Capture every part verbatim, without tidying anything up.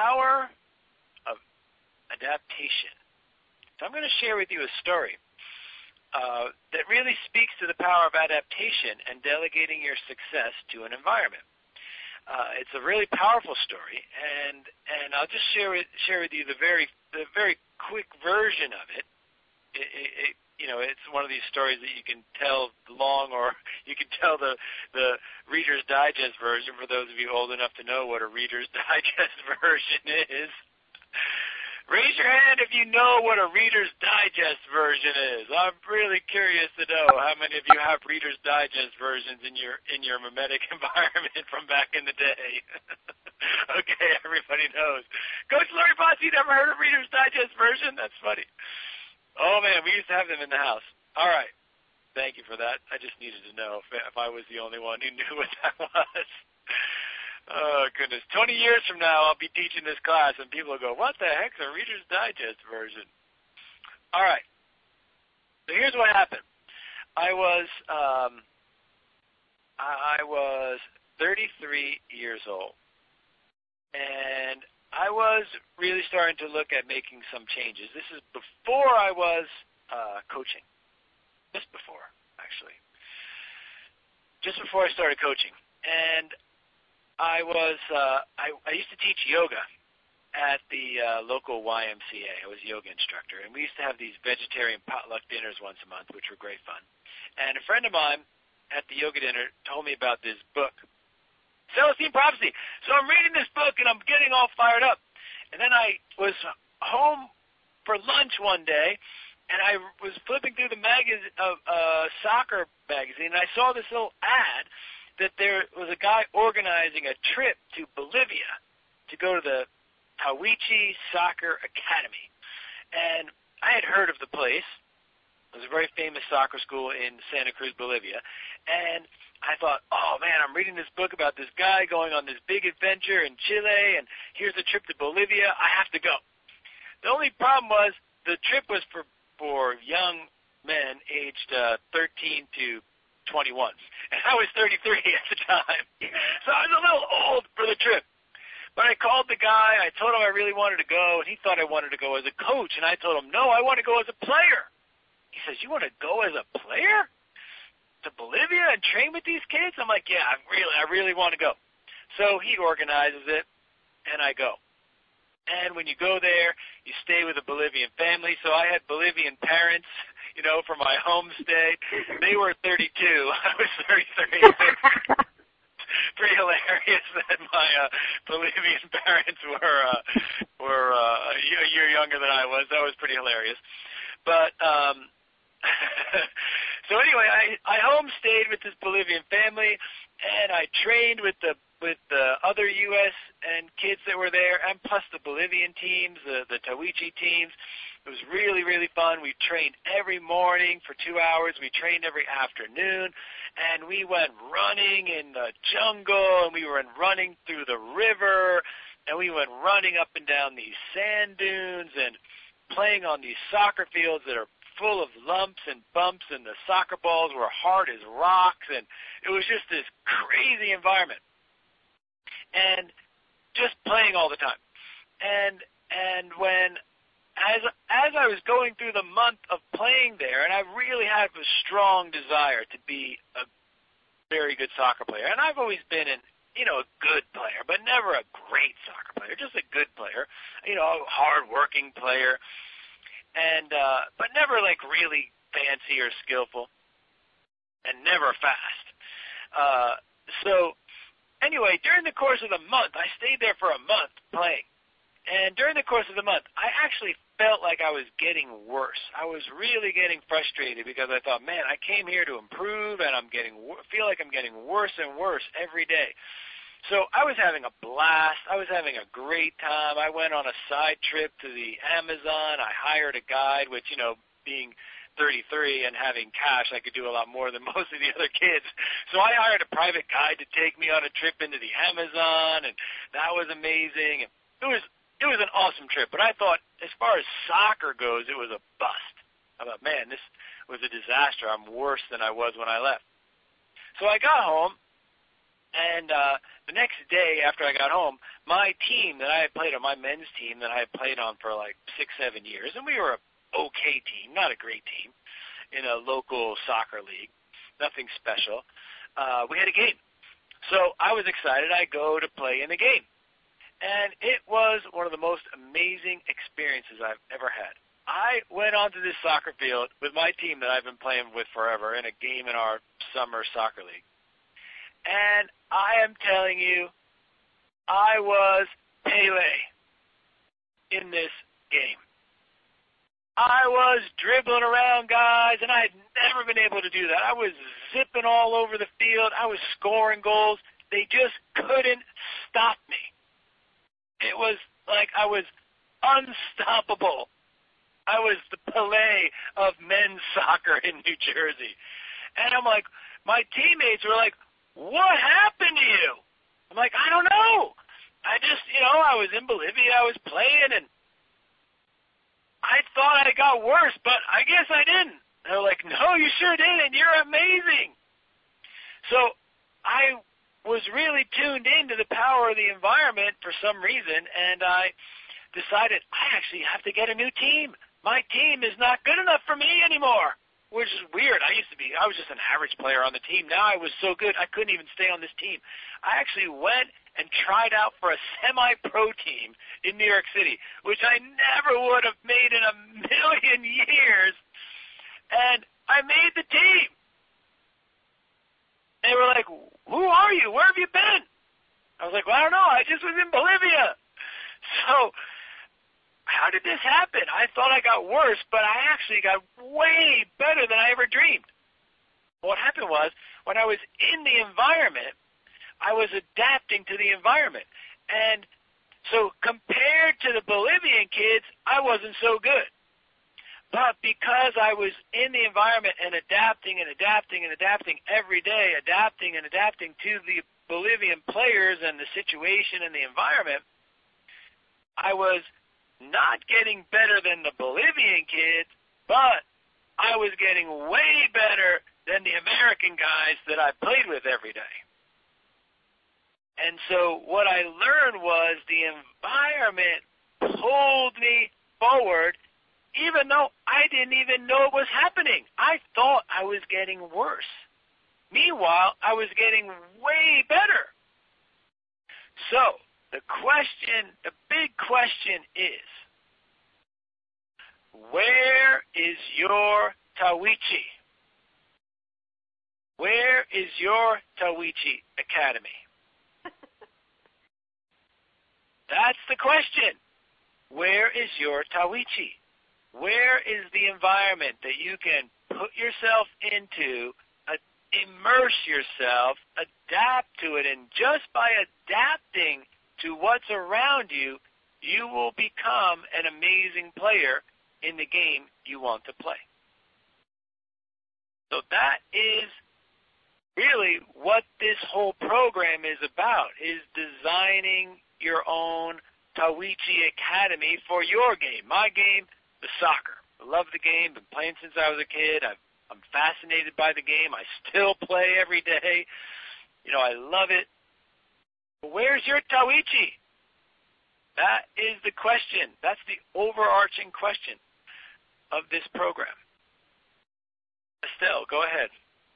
power of adaptation. So I'm going to share with you a story uh, that really speaks to the power of adaptation and delegating your success to an environment. Uh, it's a really powerful story, and and I'll just share with, share with you the very the very quick version of it. It, it, it. You know, it's one of these stories that you can tell long, or you can tell the the Reader's Digest version for those of you old enough to know what a Reader's Digest version is. Raise your hand if you know what a Reader's Digest version is. I'm really curious to know how many of you have Reader's Digest versions in your in your memetic environment from back in the day. Okay, everybody knows. Coach Larry Potts, you never heard of Reader's Digest version? That's funny. Oh, man, we used to have them in the house. All right. Thank you for that. I just needed to know if, if I was the only one who knew what that was. Oh, goodness. twenty years from now, I'll be teaching this class, and people will go, what the heck's a Reader's Digest version? All right. So here's what happened. I was um, I was thirty-three years old, and I was really starting to look at making some changes. This is before I was uh, coaching. Just before, actually. Just before I started coaching. And I was, uh, I, I used to teach yoga at the uh, local Y M C A. I was a yoga instructor. And we used to have these vegetarian potluck dinners once a month, which were great fun. And a friend of mine at the yoga dinner told me about this book, Celestine Prophecy. So I'm reading this book, and I'm getting all fired up. And then I was home for lunch one day, and I was flipping through the magazine, uh, uh, soccer magazine, and I saw this little ad that there was a guy organizing a trip to Bolivia to go to the Tawichi Soccer Academy. And I had heard of the place. It was a very famous soccer school in Santa Cruz, Bolivia. And I thought, oh, man, I'm reading this book about this guy going on this big adventure in Chile, and here's a trip to Bolivia. I have to go. The only problem was the trip was for, for young men aged uh, thirteen to twenty-one. And I was thirty-three at the time. So I was a little old for the trip. But I called the guy. I told him I really wanted to go, and he thought I wanted to go as a coach. And I told him, no, I want to go as a player. He says, you want to go as a player to Bolivia and train with these kids? I'm like, yeah, I really, I really want to go. So he organizes it, and I go. And when you go there, you stay with a Bolivian family. So I had Bolivian parents, you know, for my homestay. They were thirty-two. I was thirty-three. Pretty hilarious that my uh, Bolivian parents were uh, were uh, a year younger than I was. That was pretty hilarious. But um, so anyway, I, I homestayed with this Bolivian family, and I trained with the with the other U S and kids that were there, and plus the Bolivian teams, the, the Tawichi teams. It was really, really fun. We trained every morning for two hours. We trained every afternoon, and we went running in the jungle, and we went running through the river, and we went running up and down these sand dunes and playing on these soccer fields that are full of lumps and bumps, and the soccer balls were hard as rocks, and it was just this crazy environment. And just playing all the time. And and when as as I was going through the month of playing there, and I really had a strong desire to be a very good soccer player. And I've always been an you know, a good player, but never a great soccer player, just a good player, you know, a hard-working player, and uh, but never like really fancy or skillful, and never fast. Uh, so anyway, during the course of the month, I stayed there for a month playing. And during the course of the month, I actually felt like I was getting worse. I was really getting frustrated because I thought, man, I came here to improve, and I'm getting feel like I'm getting worse and worse every day. So I was having a blast. I was having a great time. I went on a side trip to the Amazon. I hired a guide, which, you know, being thirty-three and having cash, I could do a lot more than most of the other kids. So I hired a private guide to take me on a trip into the Amazon, and that was amazing. It was It was an awesome trip, but I thought, as far as soccer goes, it was a bust. I thought, man, this was a disaster. I'm worse than I was when I left. So I got home, And uh, the next day after I got home, my team that I had played on, my men's team that I had played on for like six, seven years, and we were a okay team, not a great team, in a local soccer league, nothing special. Uh, we had a game. So I was excited. I go to play in the game. And it was one of the most amazing experiences I've ever had. I went onto this soccer field with my team that I've been playing with forever in a game in our summer soccer league. And I am telling you, I was Pele in this game. I was dribbling around guys, and I had never been able to do that. I was zipping all over the field. I was scoring goals. They just couldn't stop me. It was like I was unstoppable. I was the Pelé of men's soccer in New Jersey. And I'm like, my teammates were like, what happened to you? I'm like, I don't know. I just, you know, I was in Bolivia. I was playing, and I thought I got worse, but I guess I didn't. They're like, no, you sure didn't. You're amazing. So I was really tuned into the power of the environment for some reason, and I decided I actually have to get a new team. My team is not good enough for me anymore, which is weird. I used to be, I was just an average player on the team. Now I was so good, I couldn't even stay on this team. I actually went and tried out for a semi-pro team in New York City, which I never would have made in a million years. And I made the team. They were like, who are you? Where have you been? I was like, well, I don't know. I just was in Bolivia. So how did this happen? I thought I got worse, but I actually got way better than I ever dreamed. What happened was, when I was in the environment, I was adapting to the environment. And so compared to the Bolivian kids, I wasn't so good. But because I was in the environment and adapting and adapting and adapting every day, adapting and adapting to the Bolivian players and the situation and the environment, I was not getting better than the Bolivian kids, but I was getting way better than the American guys that I played with every day. And so what I learned was the environment pulled me forward, even though I didn't even know it was happening. I thought I was getting worse. Meanwhile, I was getting way better. So the question, the big question is, where is your Tawichi? Where is your Tawichi Academy? That's the question. Where is your Tawichi? Where is the environment that you can put yourself into, uh, immerse yourself, adapt to it, and just by adapting to what's around you, you will become an amazing player in the game you want to play. So that is really what this whole program is about, is designing your own Tawichi Academy for your game. My game, the soccer. I love the game. Been playing since I was a kid. I've, I'm fascinated by the game. I still play every day. You know, I love it. But where's your Tawichi? That is the question. That's the overarching question of this program. Estelle, go ahead.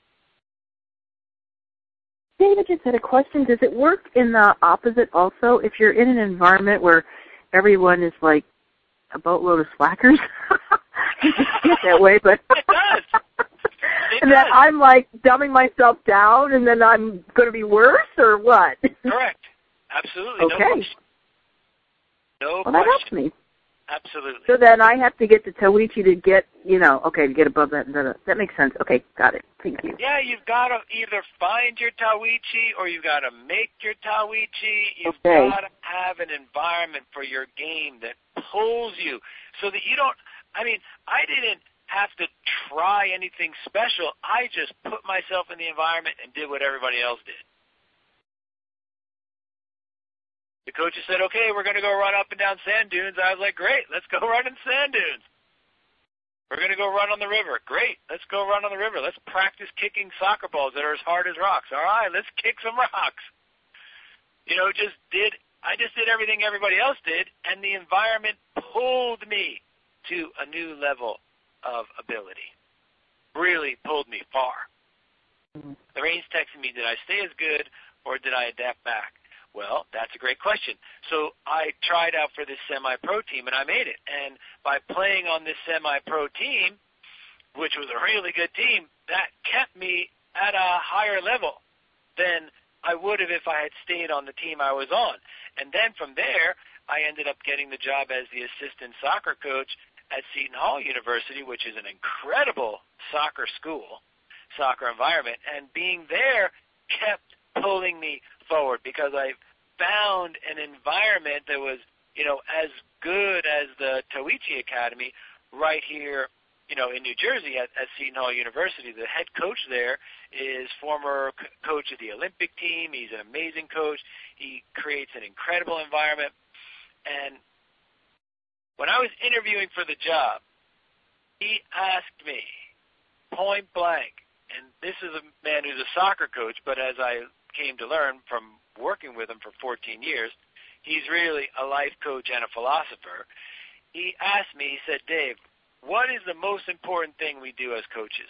David just had a question. Does it work in the opposite also? If you're in an environment where everyone is like a boatload of slackers? I see it that way, but it does. It and does. that I'm like dumbing myself down and then I'm going to be worse or what? Correct. Absolutely. Okay. No question. No well, question. that helps me. Absolutely. So then I have to get to Tawichi to get, you know, okay, to get above that. That, that makes sense. Okay, got it. Thank you. Yeah, you've got to either find your Tawichi or you've got to make your Tawichi. You've okay. got to have an environment for your game that pulls you so that you don't, I mean, I didn't have to try anything special. I just put myself in the environment and did what everybody else did. The coaches said, okay, we're going to go run up and down sand dunes. I was like, great, let's go run in sand dunes. We're going to go run on the river. Great. Let's go run on the river. Let's practice kicking soccer balls that are as hard as rocks. All right, let's kick some rocks. You know, just did, I just did everything everybody else did, and the environment pulled me to a new level of ability. Really pulled me far. Mm-hmm. Lorraine's texting me, did I stay as good or did I adapt back? Well, that's a great question. So I tried out for this semi-pro team, and I made it. And by playing on this semi-pro team, which was a really good team, that kept me at a higher level than I would have if I had stayed on the team I was on. And then from there, I ended up getting the job as the assistant soccer coach at Seton Hall University, which is an incredible soccer school, soccer environment. And being there kept pulling me forward because I found an environment that was, you know, as good as the Toichi Academy right here, you know, in New Jersey at, at Seton Hall University. The head coach there is former c- coach of the Olympic team. He's an amazing coach. He creates an incredible environment. And when I was interviewing for the job, he asked me point blank, and this is a man who's a soccer coach, but as I came to learn from working with him for fourteen years, he's really a life coach and a philosopher. He asked me, he said, Dave, what is the most important thing we do as coaches?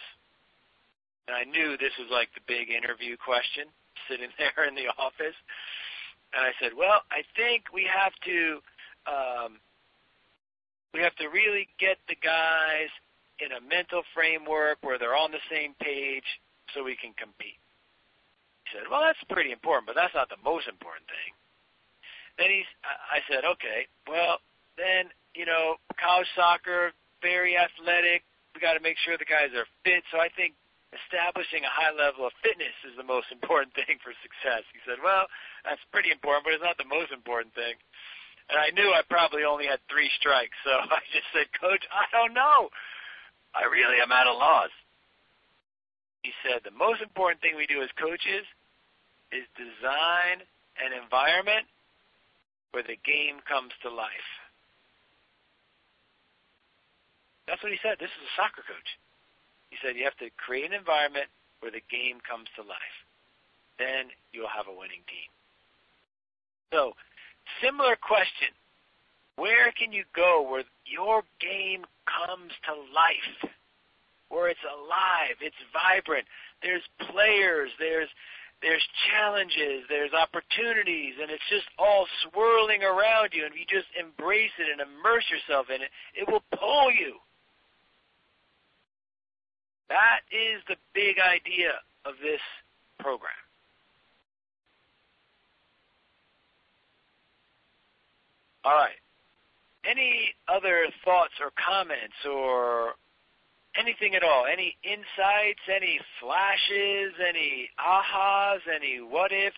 And I knew this was like the big interview question, sitting there in the office. And I said, well, I think we have to, um, we have to really get the guys in a mental framework where they're on the same page so we can compete. He said, well, that's pretty important, but that's not the most important thing. Then he's, I said, okay, well, then, you know, college soccer, very athletic. We got to make sure the guys are fit. So I think establishing a high level of fitness is the most important thing for success. He said, well, that's pretty important, but it's not the most important thing. And I knew I probably only had three strikes, so I just said, Coach, I don't know. I really am at a loss. He said, the most important thing we do as coaches is design an environment where the game comes to life. That's what he said. This is a soccer coach. He said you have to create an environment where the game comes to life. Then you'll have a winning team. So, similar question. Where can you go where your game comes to life? Where it's alive, it's vibrant. There's players, there's there's challenges, there's opportunities, and it's just all swirling around you. And if you just embrace it and immerse yourself in it, it will pull you. That is the big idea of this program. All right. Any other thoughts or comments or anything at all? Any insights, any flashes, any ahas, any what-ifs?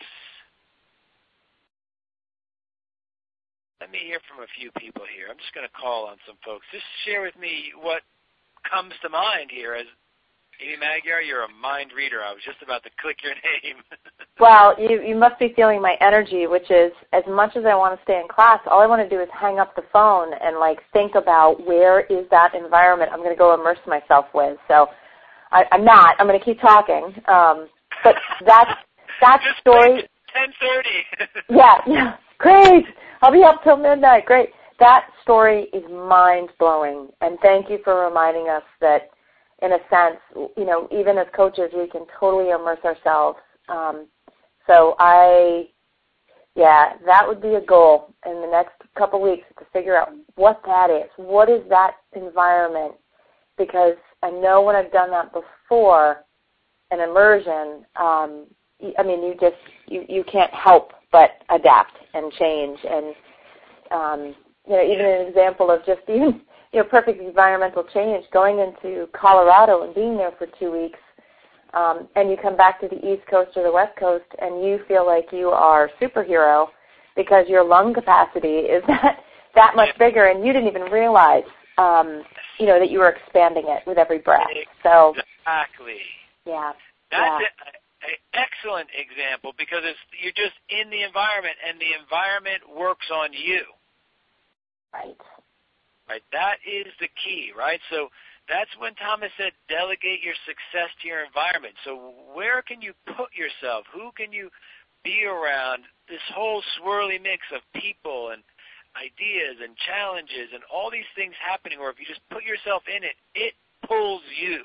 Let me hear from a few people here. I'm just going to call on some folks. Just share with me what comes to mind here. As Amy Magyar, you're a mind reader. I was just about to click your name. Well, you, you must be feeling my energy, which is as much as I want to stay in class, all I want to do is hang up the phone and, like, think about where is that environment I'm going to go immerse myself with. So I, I'm not. I'm going to keep talking. Um, but that, that just story. ten thirty. yeah, yeah. Great. I'll be up till midnight. Great. That story is mind-blowing. And thank you for reminding us that, in a sense, you know, even as coaches, we can totally immerse ourselves. Um, so I, yeah, that would be a goal in the next couple weeks to figure out what that is. What is that environment? Because I know when I've done that before, an immersion, um, I mean, you just, you, you can't help but adapt and change. And, um, you know, even an example of just even, you know, perfect environmental change, going into Colorado and being there for two weeks, um, and you come back to the East Coast or the West Coast and you feel like you are a superhero because your lung capacity is that, that much bigger and you didn't even realize, um, you know, that you were expanding it with every breath. So exactly. Yeah. That's yeah. an excellent example because it's, you're just in the environment and the environment works on you. Right. Right, that is the key, right? So that's when Thomas said, delegate your success to your environment. So where can you put yourself? Who can you be around? This whole swirly mix of people and ideas and challenges and all these things happening, or if you just put yourself in it, it pulls you.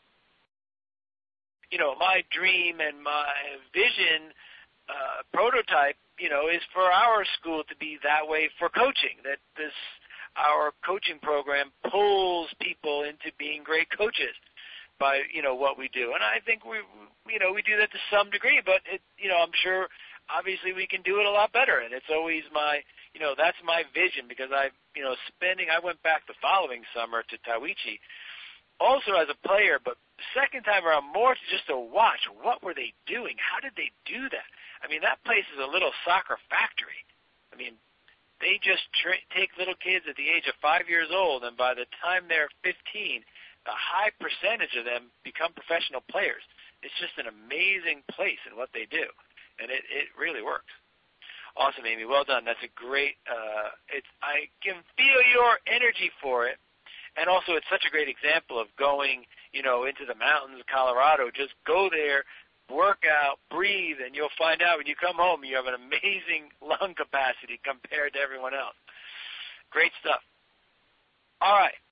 You know, my dream and my vision uh, prototype, you know, is for our school to be that way for coaching, that this our coaching program pulls people into being great coaches by, you know, what we do. And I think we, you know, we do that to some degree, but, it, you know, I'm sure obviously we can do it a lot better. And it's always my, you know, that's my vision, because I, you know, spending, I went back the following summer to Tawichi also as a player, but second time around more to just to watch what were they doing? How did they do that? I mean, that place is a little soccer factory. I mean, they just tra- take little kids at the age of five years old, and by the time they're fifteen, a high percentage of them become professional players. It's just an amazing place in what they do, and it, it really works. Awesome, Amy. Well done. That's a great uh, – it's I can feel your energy for it, and also it's such a great example of going, you know, into the mountains of Colorado. Just go there, work out, breathe, and you'll find out when you come home you have an amazing lung capacity compared to everyone else. Great stuff. All right.